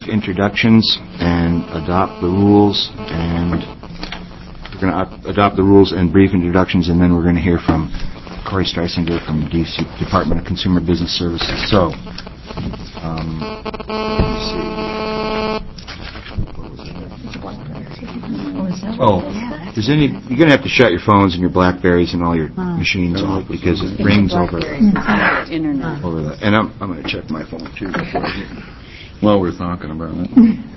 introductions and adopt the rules, and we're going to adopt the rules and brief introductions, and then we're going to hear from Corey Streisinger from DC Department of Consumer Business Services. So, let's see. You're going to have to shut your phones and your BlackBerries and all your machines off because it rings over the internet. And I'm going to check my phone too. While we're talking about it.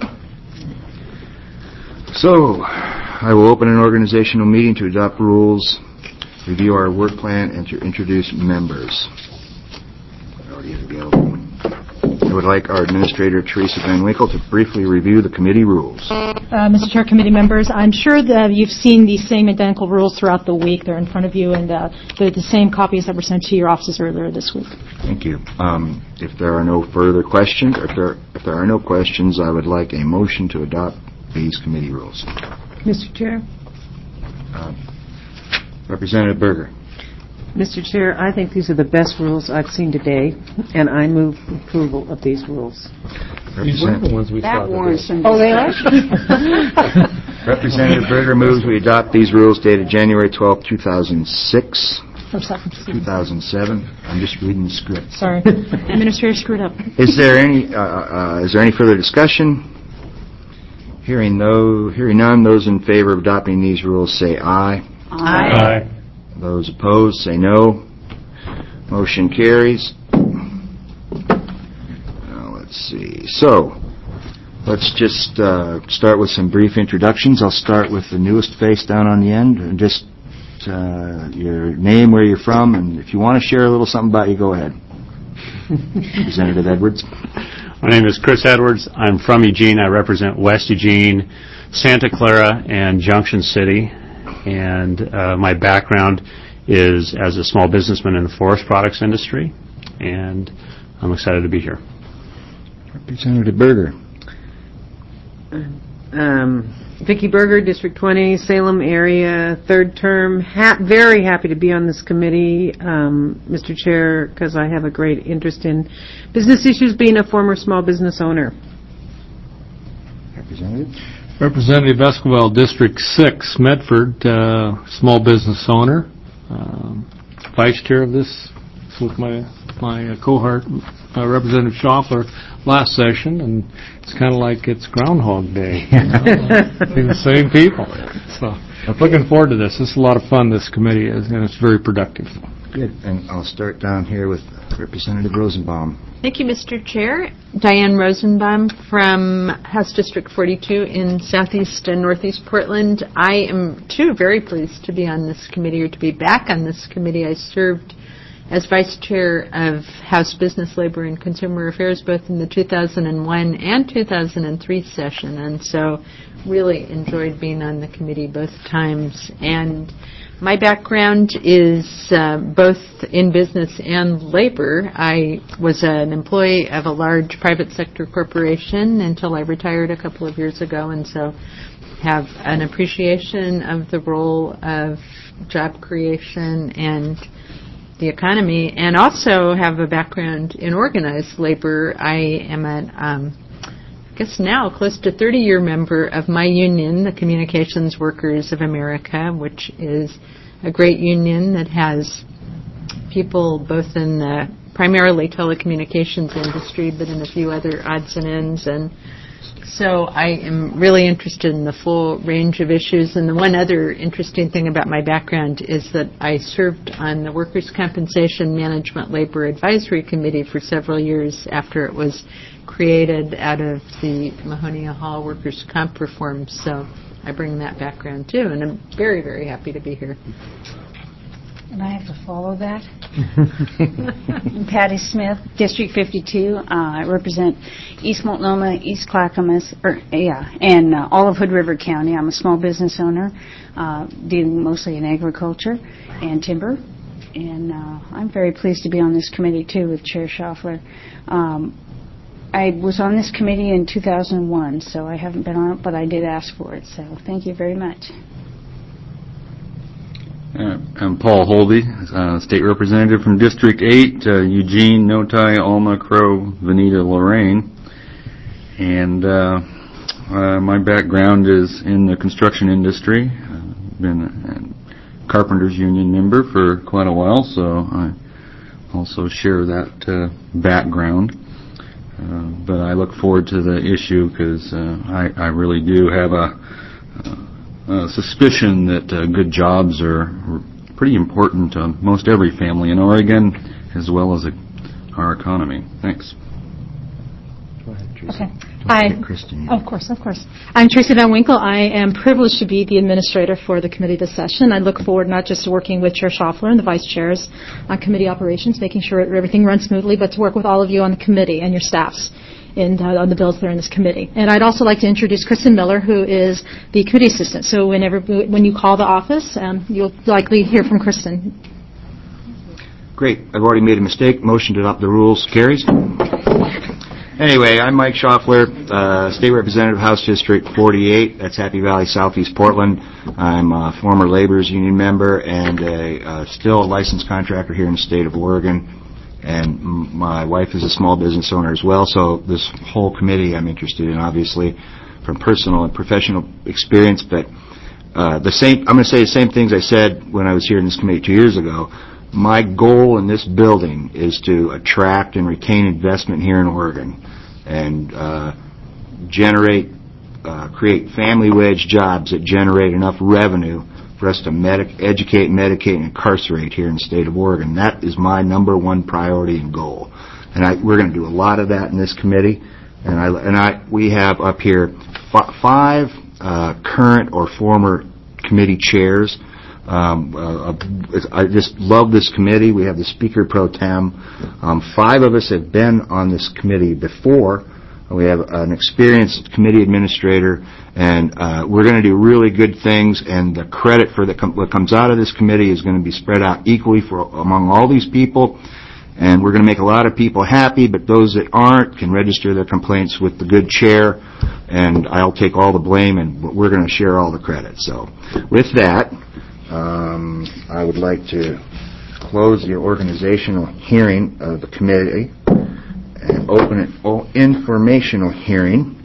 So, I will open an organizational meeting to adopt rules, review our work plan, and to introduce members. Already available. I would like our Administrator, Teresa Van Winkle, to briefly review the committee rules. Mr. Chair, committee members, I'm sure that you've seen these same identical rules throughout the week. They're in front of you, and they're the same copies that were sent to your offices earlier this week. Thank you. If there are no further questions, or if there are no questions, I would like a motion to adopt these committee rules. Mr. Chair. Representative Berger. Mr. Chair, I think these are the best rules I've seen today, and I move approval of these rules. These were the ones we saw today. Oh, they are? Representative Berger moves we adopt these rules dated January 12, 2006. 2007. I'm just reading the script. Sorry. Administrator screwed up. Is there any further discussion? Hearing none, those in favor of adopting these rules say aye. Aye. Those opposed say no. Motion carries. Now, let's see. So, let's just start with some brief introductions. I'll start with the newest face down on the end. And just your name, where you're from, and if you want to share a little something about you, go ahead. Representative Edwards. My name is Chris Edwards. I'm from Eugene. I represent West Eugene, Santa Clara, and Junction City. And my background is as a small businessman in the forest products industry. And I'm excited to be here. Representative Berger. Vicki Berger, District 20, Salem area, third term. Very happy to be on this committee, Mr. Chair, because I have a great interest in business issues, being a former small business owner. Representative Esquivel, District 6, Medford, small business owner, vice chair of this with my cohort, Representative Schaffler, last session, and it's kind of like it's Groundhog Day. The same people. So I'm looking forward to this. This is a lot of fun, this committee is, and it's very productive. Good. And I'll start down here with Representative Rosenbaum. Thank you, Mr. Chair. Diane Rosenbaum from House District 42 in southeast and northeast Portland. I am, too, very pleased to be on this committee, or to be back on this committee. I served as Vice Chair of House Business, Labor, and Consumer Affairs both in the 2001 and 2003 session, and so really enjoyed being on the committee both times. And my background is both in business and labor. I was an employee of a large private sector corporation until I retired a couple of years ago, and so have an appreciation of the role of job creation and the economy, and also have a background in organized labor. I am I guess now close to 30-year member of my union, the Communications Workers of America, which is a great union that has people both in the primarily telecommunications industry, but in a few other odds and ends. And so I am really interested in the full range of issues. And the one other interesting thing about my background is that I served on the Workers' Compensation Management Labor Advisory Committee for several years after it was created out of the Mahonia Hall Workers' Comp Reform. So I bring that background, too, and I'm very, very happy to be here. And I have to follow that. I'm Patty Smith, District 52. I represent East Multnomah, East Clackamas, and all of Hood River County. I'm a small business owner, dealing mostly in agriculture and timber. And I'm very pleased to be on this committee, too, with Chair Schaffler. I was on this committee in 2001, so I haven't been on it, but I did ask for it. So thank you very much. I'm Paul Holby, State Representative from District 8, Eugene, Notai, Alma, Crow, Veneta, Lorraine. And my background is in the construction industry. I've been a Carpenters Union member for quite a while, so I also share that background. But I look forward to the issue because I really do have a suspicion that good jobs are pretty important to most every family in Oregon, as well as our economy. Thanks. Go ahead, Tracy. Okay. Don't forget Kristen. Of course. I'm Tracy Van Winkle. I am privileged to be the administrator for the committee this session. I look forward not just to working with Chair Schaffler and the vice chairs on committee operations, making sure everything runs smoothly, but to work with all of you on the committee and your staffs on the bills that are in this committee. And I'd also like to introduce Kristen Miller, who is the committee assistant. So when you call the office, you'll likely hear from Kristen. Great. I've already made a mistake. Motion to adopt the rules carries. Anyway, I'm Mike Schaffler, State Representative, House District 48. That's Happy Valley, Southeast Portland. I'm a former Laborers Union member and still a licensed contractor here in the state of Oregon. And my wife is a small business owner as well, so this whole committee I'm interested in, obviously, from personal and professional experience. But I'm going to say the same things I said when I was here in this committee 2 years ago. My goal in this building is to attract and retain investment here in Oregon and create family wage jobs that generate enough revenue for us to educate, medicate, and incarcerate here in the state of Oregon. That is my number one priority and goal. And we're going to do a lot of that in this committee. We have up here five current or former committee chairs. I just love this committee. We have the Speaker Pro Tem. 5 of us have been on this committee before. We have an experienced committee administrator, and we're going to do really good things, and the credit for what comes out of this committee is going to be spread out equally among all these people, and we're going to make a lot of people happy, but those that aren't can register their complaints with the good chair, and I'll take all the blame, and we're going to share all the credit. So with that, I would like to close the organizational hearing of the committee and open an informational hearing.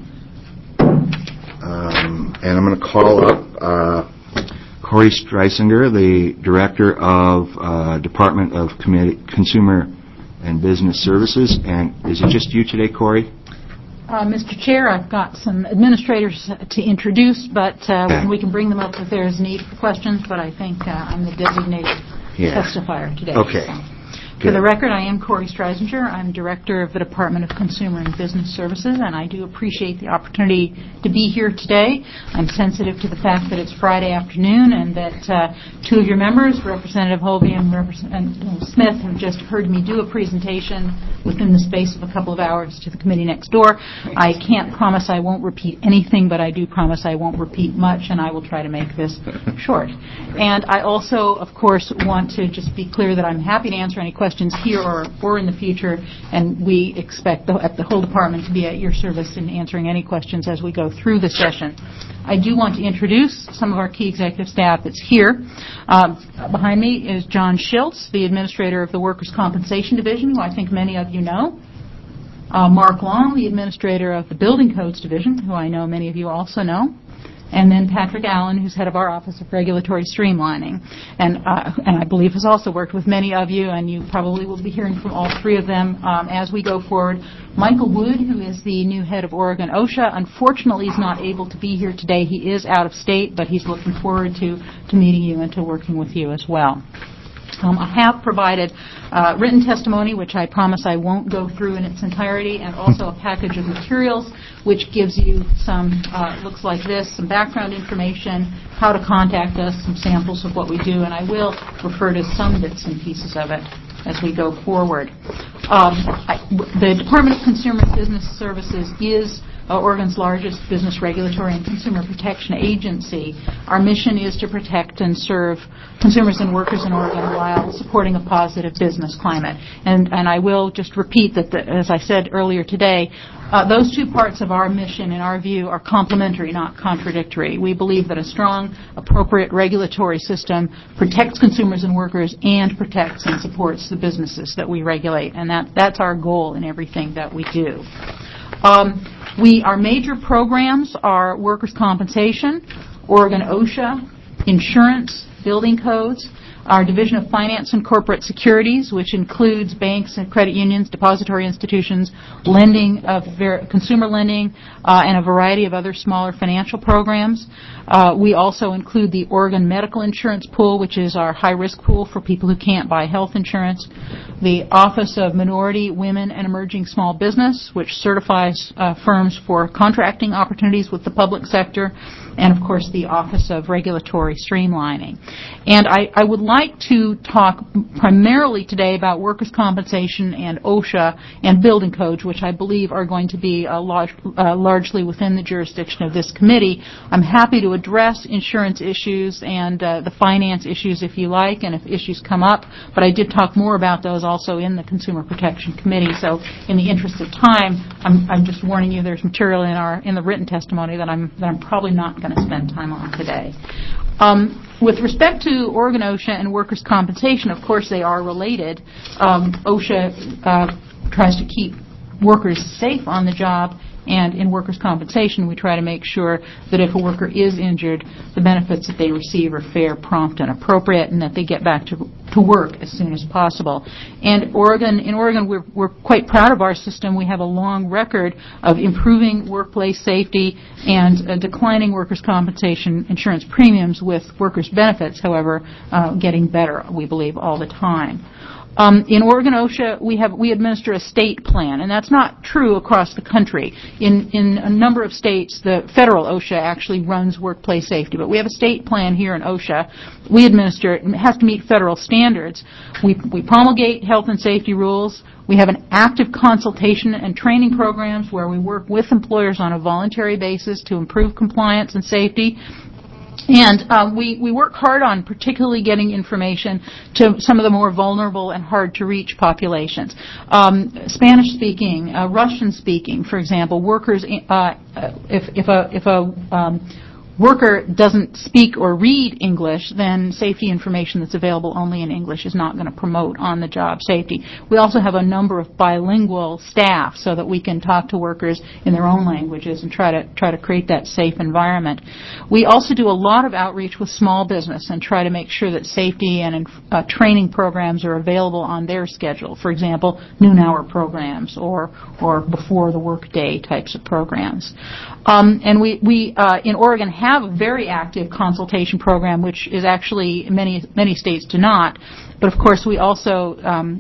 And I'm going to call up Corey Streisinger, the Director of Department of Consumer and Business Services. And is it just you today, Corey? Mr. Chair, I've got some administrators to introduce, but we can bring them up if there's need for questions, but I think I'm the designated testifier today. Okay. For the record, I am Corey Streisinger. I'm Director of the Department of Consumer and Business Services, and I do appreciate the opportunity to be here today. I'm sensitive to the fact that it's Friday afternoon and that 2 of your members, Representative Holby and Representative Smith, have just heard me do a presentation within the space of a couple of hours to the committee next door. I can't promise I won't repeat anything, but I do promise I won't repeat much, and I will try to make this short. And I also, of course, want to just be clear that I'm happy to answer any questions here or in the future, and we expect the whole department to be at your service in answering any questions as we go through the session. I do want to introduce some of our key executive staff that's here. Behind me is John Schiltz, the administrator of the Workers' Compensation Division, who I think many of you know. Mark Long, the administrator of the Building Codes Division, who I know many of you also know. And then Patrick Allen, who's head of our Office of Regulatory Streamlining, and I believe has also worked with many of you, and you probably will be hearing from all 3 of them as we go forward. Michael Wood, who is the new head of Oregon OSHA, unfortunately is not able to be here today. He is out of state, but he's looking forward to meeting you and to working with you as well. I have provided written testimony, which I promise I won't go through in its entirety, and also a package of materials, which gives you some, looks like this, some background information, how to contact us, some samples of what we do, and I will refer to some bits and pieces of it as we go forward. The Department of Consumer and Business Services is Oregon's largest business regulatory and consumer protection agency. Our mission is to protect and serve consumers and workers in Oregon while supporting a positive business climate. And I will just repeat that, as I said earlier today, those 2 parts of our mission, in our view, are complementary, not contradictory. We believe that a strong, appropriate regulatory system protects consumers and workers and protects and supports the businesses that we regulate. And that's our goal in everything that we do. Our major programs are workers' compensation, Oregon OSHA, insurance, building codes, our Division of Finance and Corporate Securities, which includes banks and credit unions, depository institutions, lending, consumer lending, and a variety of other smaller financial programs. We also include the Oregon Medical Insurance Pool, which is our high-risk pool for people who can't buy health insurance. The Office of Minority, Women, and Emerging Small Business, which certifies firms for contracting opportunities with the public sector. And, of course, the Office of Regulatory Streamlining. And I would like to talk primarily today about workers' compensation and OSHA and building codes, which I believe are going to be largely within the jurisdiction of this committee. I'm happy to address insurance issues and the finance issues if you like, and if issues come up, but I did talk more about those also in the Consumer Protection Committee. So in the interest of time, I'm just warning you there's material in the written testimony that I'm probably not going to spend time on today. With respect to Oregon OSHA and workers' compensation, of course they are related. OSHA tries to keep workers safe on the job, and in workers' compensation we try to make sure that if a worker is injured, the benefits that they receive are fair, prompt, and appropriate, and that they get back to work as soon as possible. And in Oregon, we're quite proud of our system. We have a long record of improving workplace safety and declining workers' compensation insurance premiums, with workers' benefits, however, getting better, we believe, all the time. In Oregon OSHA, we administer a state plan, and that's not true across the country. In a number of states, the federal OSHA actually runs workplace safety, but we have a state plan here in OSHA. We administer it, and it has to meet federal standards. We promulgate health and safety rules. We have an active consultation and training programs where we work with employers on a voluntary basis to improve compliance and safety. And we work hard on particularly getting information to some of the more vulnerable and hard-to-reach populations. Spanish-speaking, Russian-speaking, for example, workers, if a worker doesn't speak or read English, then safety information that's available only in English is not going to promote on-the-job safety. We also have a number of bilingual staff so that we can talk to workers in their own languages and try to create that safe environment. We also do a lot of outreach with small business and try to make sure that safety and training programs are available on their schedule. For example, noon-hour programs or before the workday types of programs. And we in Oregon have a very active consultation program, which is actually many states do not. But of course, we also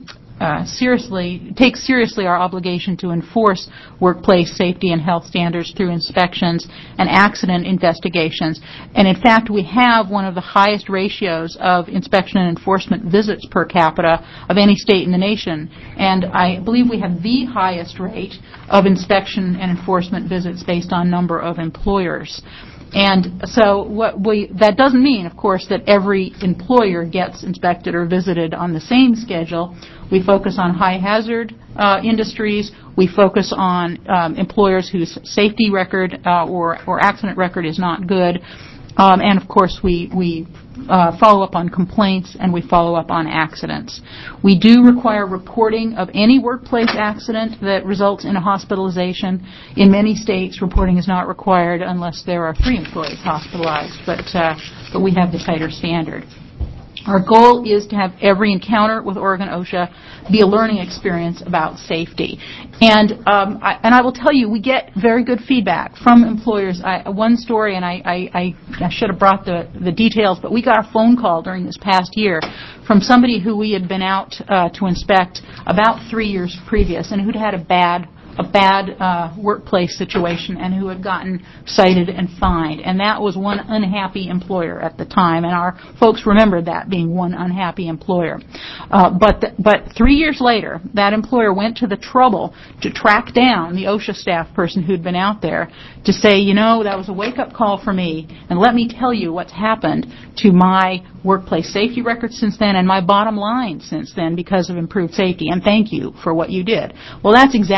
take seriously our obligation to enforce workplace safety and health standards through inspections and accident investigations. And in fact, we have one of the highest ratios of inspection and enforcement visits per capita of any state in the nation. And I believe we have the highest rate of inspection and enforcement visits based on number of employers. And so that doesn't mean, of course, that every employer gets inspected or visited on the same schedule. We focus on high-hazard industries. We focus on employers whose safety record or accident record is not good. And, of course, we follow up on complaints, and we follow up on accidents. We do require reporting of any workplace accident that results in a hospitalization. In many states, reporting is not required unless there are 3 employees hospitalized, but we have the tighter standard. Our goal is to have every encounter with Oregon OSHA be a learning experience about safety. And I will tell you, we get very good feedback from employers. One story, and I should have brought the details, but we got a phone call during this past year from somebody who we had been out to inspect about 3 years previous and who'd had a bad workplace situation and who had gotten cited and fined. And that was one unhappy employer at the time, and our folks remembered that being one unhappy employer. But 3 years later, that employer went to the trouble to track down the OSHA staff person who'd been out there to say, that was a wake-up call for me, and let me tell you what's happened to my workplace safety record since then and my bottom line since then because of improved safety, and thank you for what you did. Well, that's exactly what we're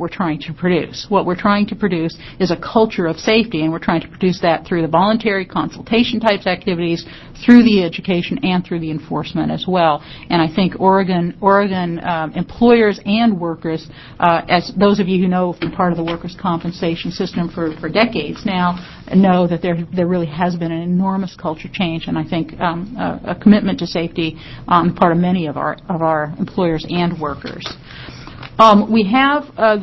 we're trying to produce. What we're trying to produce is a culture of safety, and we're trying to produce that through the voluntary consultation types activities, through the education, and through the enforcement as well. And I think Oregon employers and workers, as those of you who know from part of the workers' compensation system for decades now, know that there really has been an enormous culture change, and I think a commitment to safety on the part of many of our employers and workers. We have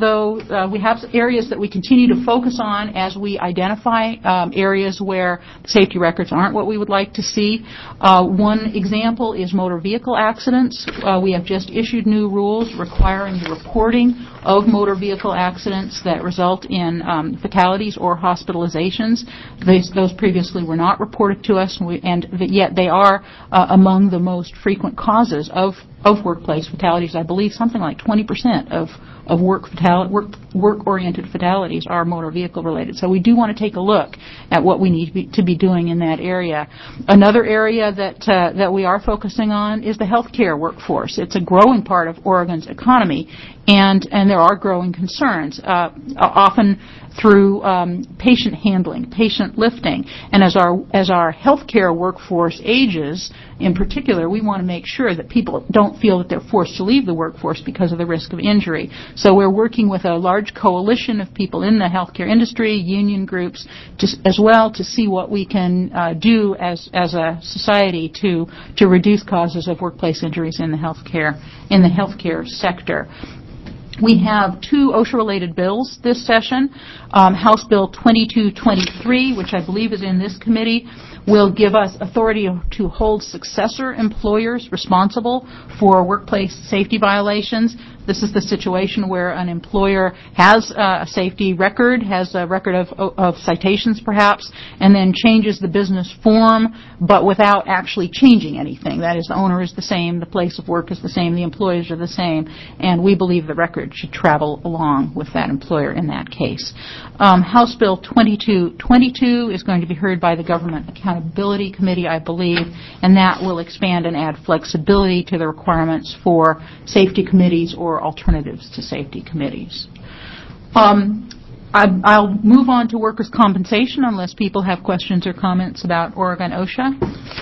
areas that we continue to focus on as we identify areas where safety records aren't what we would like to see. One example is motor vehicle accidents. We have just issued new rules requiring the reporting of motor vehicle accidents that result in fatalities or hospitalizations. Those previously were not reported to us, and yet they are among the most frequent causes of workplace fatalities. I believe something like 20% of work-oriented fatalities are motor vehicle related. So we do want to take a look at what we need to be doing in that area. Another area that we are focusing on is the healthcare workforce. It's a growing part of Oregon's economy, and there are growing concerns, often through patient handling, patient lifting. And as our healthcare workforce ages, in particular, we want to make sure that people don't feel that they're forced to leave the workforce because of the risk of injury. So we're working with a large coalition of people in the healthcare industry, union groups, as well, to see what we can do as a society to reduce causes of workplace injuries in the healthcare sector. We have two OSHA-related bills this session. House Bill 2223, which I believe is in this committee, will give us authority to hold successor employers responsible for workplace safety violations. This is the situation where an employer has a safety record, has a record of citations perhaps, and then changes the business form, but without actually changing anything. That is, the owner is the same, the place of work is the same, the employees are the same, and we believe the record should travel along with that employer in that case. House Bill 2222 is going to be heard by the Government Accountability Committee, I believe, and that will expand and add flexibility to the requirements for safety committees or alternatives to safety committees. I'll move on to workers' compensation unless people have questions or comments about Oregon OSHA.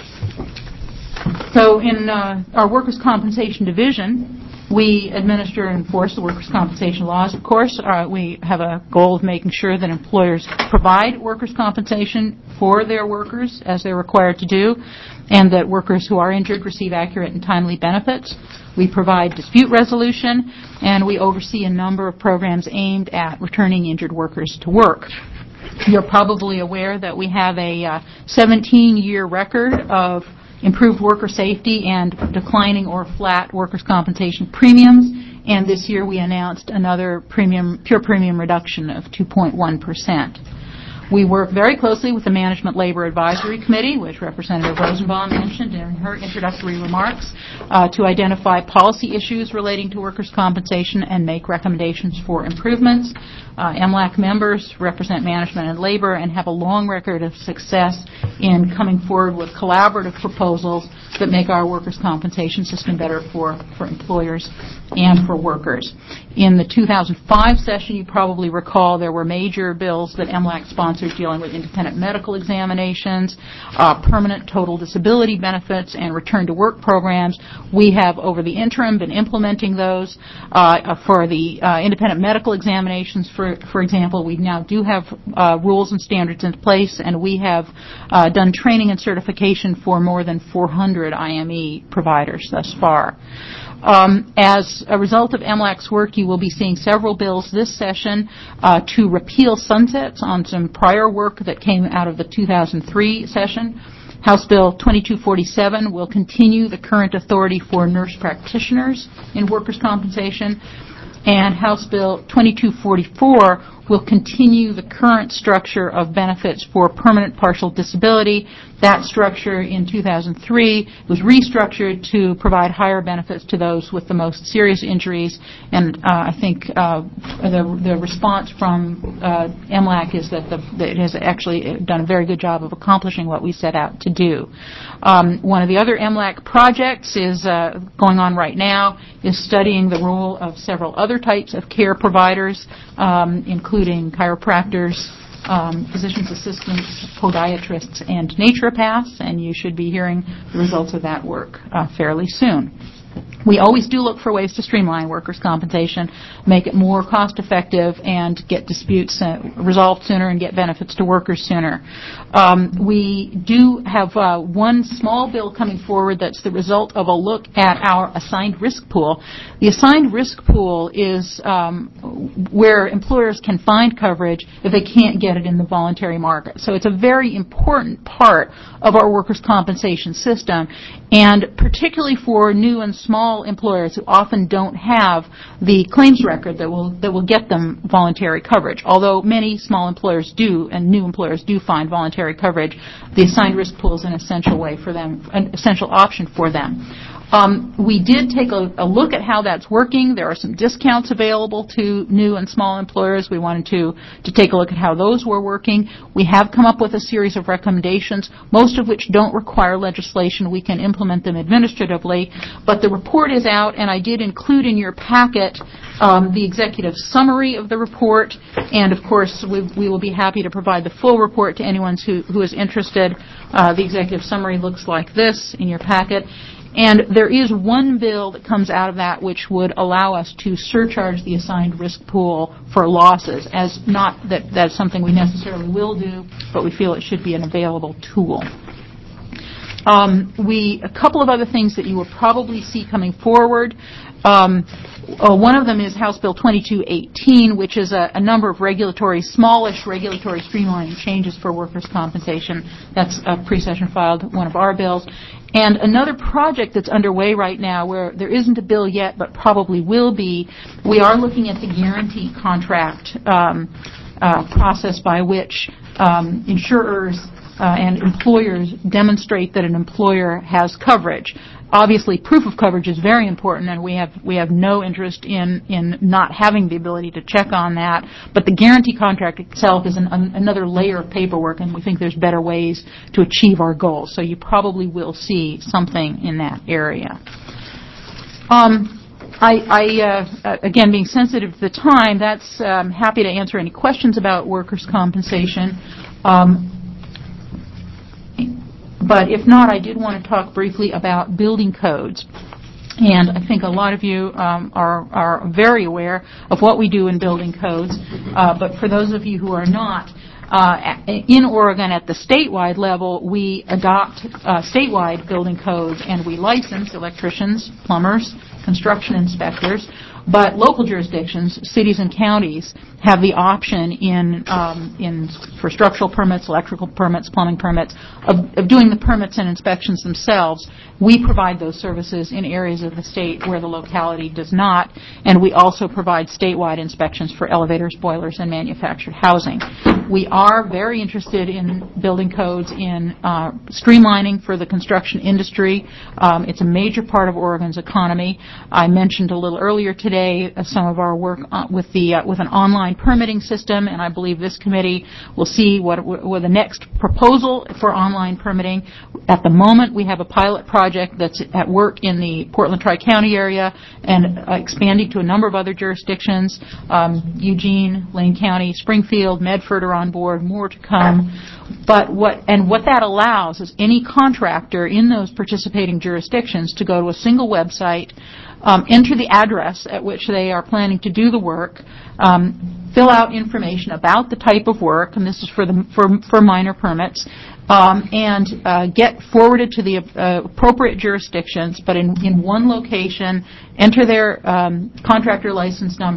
So in our workers' compensation division, we administer and enforce the workers' compensation laws, of course. We have a goal of making sure that employers provide workers' compensation for their workers as they're required to do, and that workers who are injured receive accurate and timely benefits. We provide dispute resolution, and we oversee a number of programs aimed at returning injured workers to work. You're probably aware that we have a 17-year record of improved worker safety and declining or flat workers' compensation premiums, and this year we announced another pure premium reduction of 2.1%. We work very closely with the Management Labor Advisory Committee, which Representative Rosenbaum mentioned in her introductory remarks, to identify policy issues relating to workers' compensation and make recommendations for improvements. MLAC members represent management and labor and have a long record of success in coming forward with collaborative proposals that make our workers' compensation system better for employers and for workers. In the 2005 session, you probably recall there were major bills that MLAC sponsored dealing with independent medical examinations, permanent total disability benefits, and return to work programs. We have, over the interim, been implementing those. For the independent medical examinations, for example, we now do have rules and standards in place, and we have done training and certification for more than 400 IME providers thus far. As a result of MLAC's work, you will be seeing several bills this session to repeal sunsets on some prior work that came out of the 2003 session. House Bill 2247 will continue the current authority for nurse practitioners in workers' compensation, and House Bill 2244 will continue the current structure of benefits for permanent partial disability. That structure in 2003 was restructured to provide higher benefits to those with the most serious injuries, and I think the response from MLAC is that it has actually done a very good job of accomplishing what we set out to do. One of the other MLAC projects is going on right now is studying the role of several other types of care providers, including chiropractors, physician's assistants, podiatrists, and naturopaths, and you should be hearing the results of that work fairly soon. We always do look for ways to streamline workers' compensation, make it more cost-effective, and get disputes resolved sooner and get benefits to workers sooner. We do have one small bill coming forward that's the result of a look at our assigned risk pool. The assigned risk pool is where employers can find coverage if they can't get it in the voluntary market. So it's a very important part of our workers' compensation system, and particularly for new and small employers who often don't have the claims record that will get them voluntary coverage. Although many small employers do and new employers do find voluntary coverage, the assigned risk pool is an essential way for them, an essential option for them. We did take a look at how that's working. There are some discounts available to new and small employers. We wanted to take a look at how those were working. We have come up with a series of recommendations, most of which don't require legislation. We can implement them administratively. But the report is out, and I did include in your packet the executive summary of the report. And, of course, we will be happy to provide the full report to anyone who is interested. The executive summary looks like this in your packet. And there is one bill that comes out of that which would allow us to surcharge the assigned risk pool for losses, as not that that's something we necessarily will do, but we feel it should be an available tool. A couple of other things that you will probably see coming forward. One of them is House Bill 2218, which is a number of smallish regulatory streamlining changes for workers' compensation. That's a pre-session filed one of our bills. And another project that's underway right now where there isn't a bill yet but probably will be, we are looking at the guarantee contract process by which insurers and employers demonstrate that an employer has coverage. Obviously, proof of coverage is very important, and we have no interest in not having the ability to check on that. But the guarantee contract itself is another layer of paperwork, and we think there's better ways to achieve our goals. So you probably will see something in that area. Again, being sensitive to the time, that's happy to answer any questions about workers' compensation. But if not, I did want to talk briefly about building codes. And I think a lot of you are very aware of what we do in building codes. But for those of you who are not, in Oregon at the statewide level, we adopt statewide building codes, and we license electricians, plumbers, construction inspectors. But local jurisdictions, cities and counties, have the option for structural permits, electrical permits, plumbing permits, of doing the permits and inspections themselves. We provide those services in areas of the state where the locality does not, and we also provide statewide inspections for elevators, boilers, and manufactured housing. We are very interested in building codes in streamlining for the construction industry. It's a major part of Oregon's economy. I mentioned a little earlier today some of our work with an online permitting system, and I believe this committee will see what the next proposal for online permitting. At the moment, we have a pilot project that's at work in the Portland Tri-County area and expanding to a number of other jurisdictions. Eugene, Lane County, Springfield, Medford are on board, more to come. But what that allows is any contractor in those participating jurisdictions to go to a single website, enter the address at which they are planning to do the work, fill out information about the type of work, and this is for minor permits, and get forwarded to the appropriate jurisdictions, but in one location, enter their contractor license number,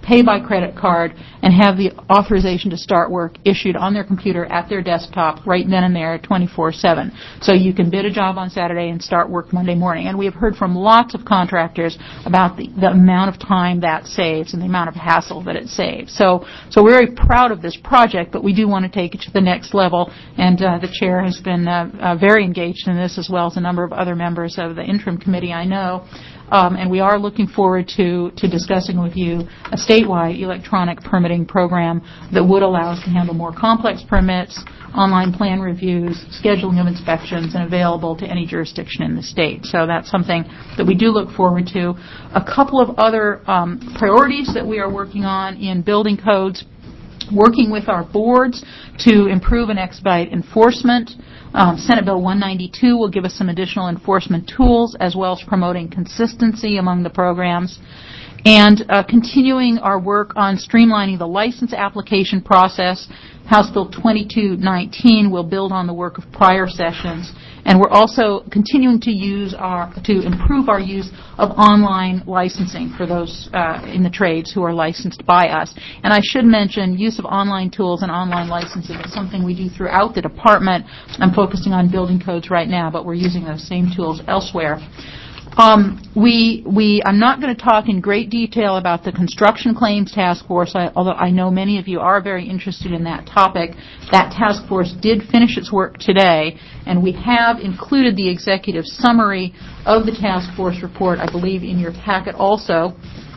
pay by credit card, and have the authorization to start work issued on their computer at their desktop right then and there 24/7. So you can bid a job on Saturday and start work Monday morning. And we have heard from lots of contractors about the amount of time that saves and the amount of hassle that it saves. So we're very proud of this project, but we do want to take it to the next level, and the chair has been very engaged in this, as well as a number of other members of the interim committee I know. And we are looking forward to discussing with you a statewide electronic permitting program that would allow us to handle more complex permits, online plan reviews, scheduling of inspections, and available to any jurisdiction in the state. So that's something that we do look forward to. A couple of other priorities that we are working on in building codes: working with our boards to improve and expedite enforcement. Senate Bill 192 will give us some additional enforcement tools, as well as promoting consistency among the programs. And continuing our work on streamlining the license application process. House Bill 2219 will build on the work of prior sessions. And we're also continuing to improve our use of online licensing for those in the trades who are licensed by us. And I should mention, use of online tools and online licensing is something we do throughout the department. I'm focusing on building codes right now, but we're using those same tools elsewhere. I'm not going to talk in great detail about the Construction Claims Task Force, although I know many of you are very interested in that topic. That task force did finish its work today, and we have included the executive summary of the task force report, I believe, in your packet also.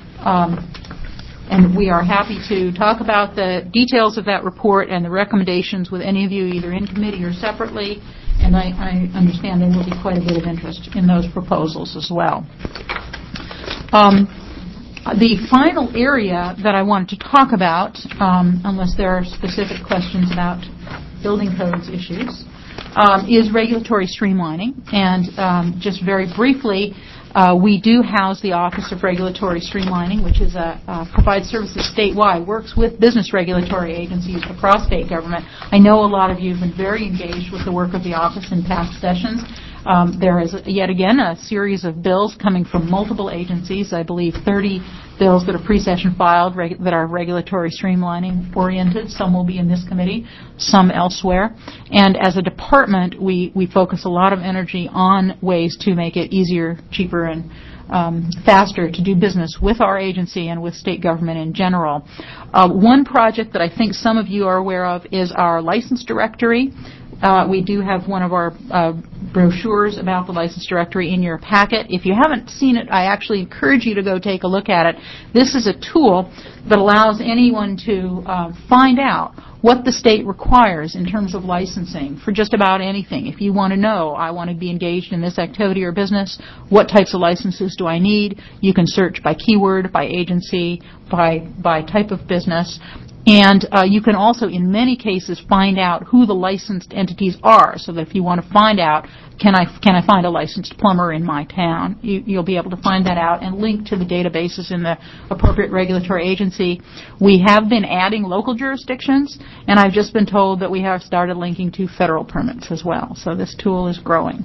And we are happy to talk about the details of that report and the recommendations with any of you, either in committee or separately. And I understand there will be quite a bit of interest in those proposals as well. The final area that I wanted to talk about, unless there are specific questions about building codes issues, is regulatory streamlining. And just very briefly, we do house the Office of Regulatory Streamlining, which is provides services statewide, works with business regulatory agencies across state government. I know a lot of you have been very engaged with the work of the office in past sessions. There is, yet again, a series of bills coming from multiple agencies. I believe 30 bills that are pre-session filed that are regulatory streamlining oriented. Some will be in this committee, some elsewhere. And as a department, we focus a lot of energy on ways to make it easier, cheaper, and faster to do business with our agency and with state government in general. One project that I think some of you are aware of is our license directory. We do have one of our brochures about the license directory in your packet. If you haven't seen it, I actually encourage you to go take a look at it. This is a tool that allows anyone to find out what the state requires in terms of licensing for just about anything. If you want to know, I want to be engaged in this activity or business, what types of licenses do I need? You can search by keyword, by agency, by type of business. And you can also, in many cases, find out who the licensed entities are. So that if you want to find out, can I find a licensed plumber in my town, you'll be able to find that out and link to the databases in the appropriate regulatory agency. We have been adding local jurisdictions, and I've just been told that we have started linking to federal permits as well. So this tool is growing.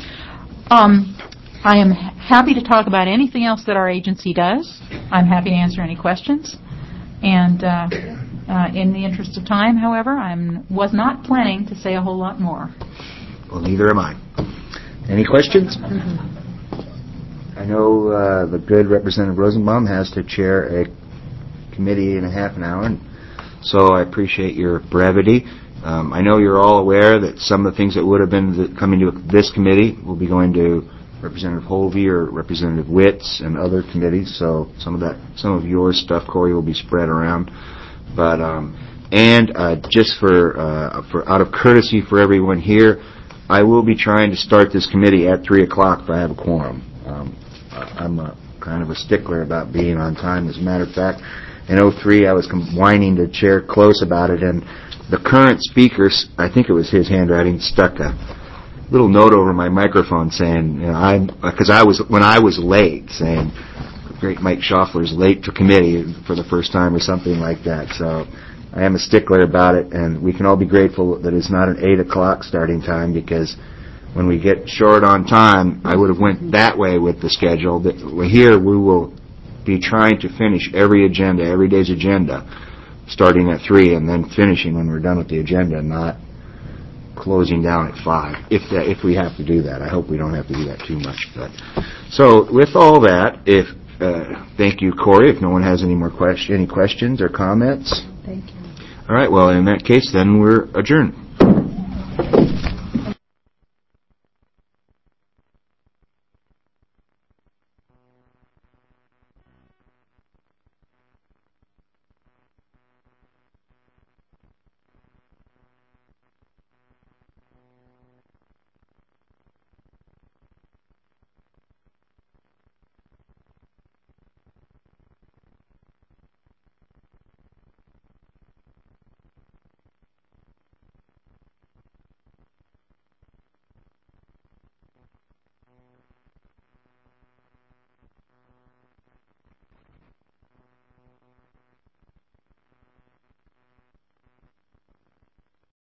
I am happy to talk about anything else that our agency does. I'm happy to answer any questions. And in the interest of time, however, I was not planning to say a whole lot more. Well, neither am I. Any questions? I know the good Representative Rosenbaum has to chair a committee in a half an hour, and so I appreciate your brevity. I know you're all aware that some of the things that would have been coming to this committee will be going to Representative Holvey or Representative Witts and other committees, so some of your stuff, Corey, will be spread around. But just for out of courtesy for everyone here, I will be trying to start this committee at 3 o'clock if I have a quorum. I'm kind of a stickler about being on time. As a matter of fact, in 2003 I was whining to Chair Close about it, and the current speaker, I think it was his handwriting, stuck a little note over my microphone saying, when I was late, saying, great Mike Schaffler's late to committee for the first time or something like that. So I am a stickler about it, and we can all be grateful that it's not an 8 o'clock starting time, because when we get short on time, I would have went that way with the schedule. Here we will be trying to finish every day's agenda, starting at 3 and then finishing when we're done with the agenda, not closing down at 5, if we have to do that. I hope we don't have to do that too much. But so with all that, thank you, Corey. If no one has any questions or comments. Thank you. All right, well, in that case, then we're adjourned.